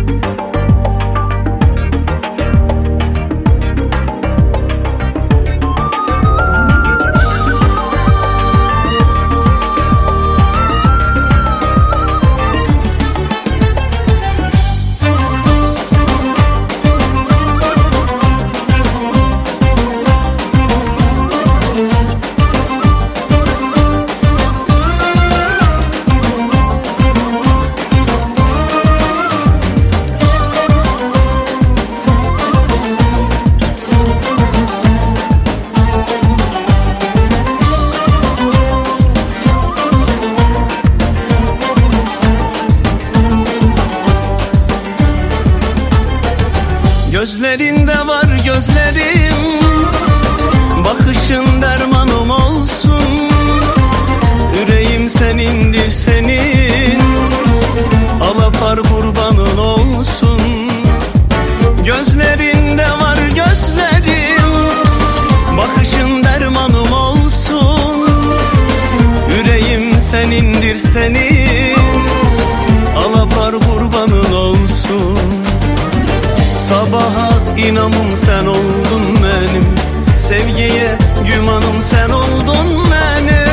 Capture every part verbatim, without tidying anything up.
Gözlerinde var gözlerim, bakışın dermanım olsun. Yüreğim senindir senin, alapar kurbanın olsun. Gözlerinde var gözlerim, bakışın dermanım olsun. Yüreğim senindir senin, alapar kurbanın olsun. Sabaha inamım sen oldun benim, sevgiye gümanım sen oldun benim.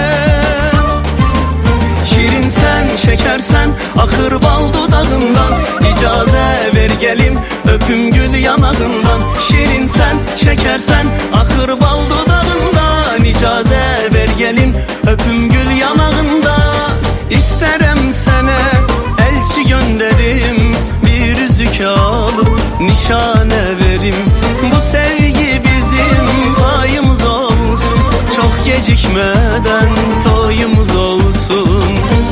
Şirin sen, şeker sen, akır bal dudağından. İcaze ver gelim, öpüm gül yanağından. Şirin sen, şeker sen, akır bal dudağından. İcaze ver gelim, öpüm gül yanağında. İsterim sana elçi gönderim, bir yüzük alıp nişane verim. Bu sevgi bizim payımız olsun, çok gecikmeden toyumuz olsun.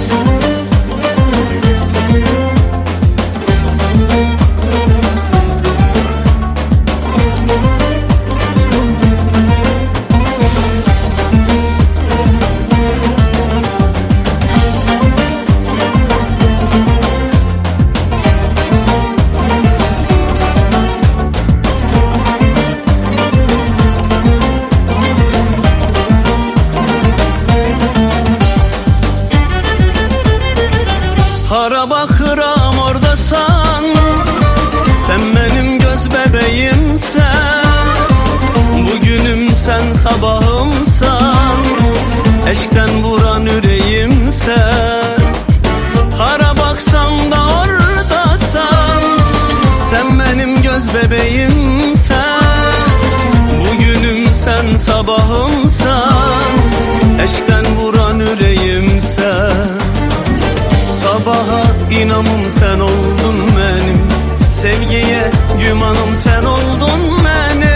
Hara bakıram oradasan, sen benim göz bebeğimsen. Bugünüm sen sabahımsan, eşkten vuran yüreğimsen. Hara baksam da oradasan, sen benim göz bebeğimsen. Bugünüm sen sabahımsan, eşkten vuran yüreğimsen. Sabaha inamım sen oldun benim, sevgiye gümanım sen oldun benim.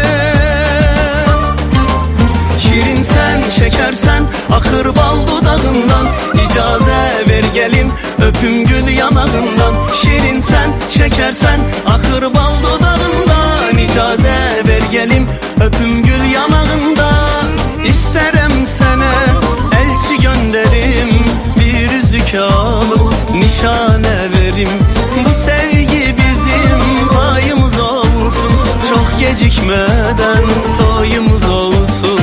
Şirin sen, şeker sen, akır bal dudağından. İcaze ver gelim, öpüm gül yanağından. Şirin sen, şeker sen, akır bal dudağından. İcaze ver gelim, öpüm gül yanağında. İsterim sana elçi gönderim, bir yüzük alıp nişane verim. Bu sevgi bizim payımız olsun, çok gecikmeden toyumuz olsun.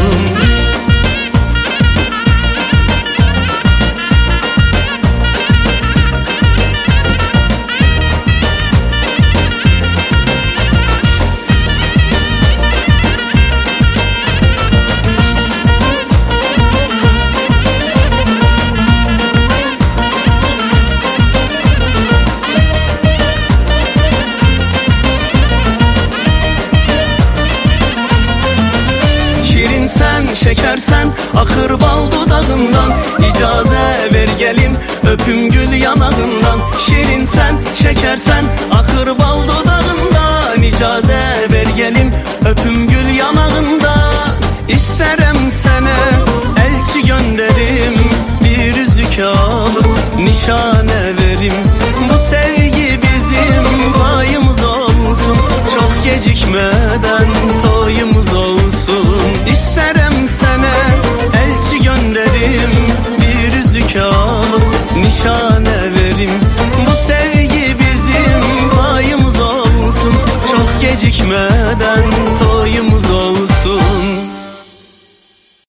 Şeker sen, akır bal dudağından. İcaze ver gelim, öpüm gül yanağından. Şirin sen, şeker sen, akır bal dudağından. İcaze ver gelim, öpüm gül yanağında. İsterim sana elçi gönderim, bir yüzük alıp nişane ver.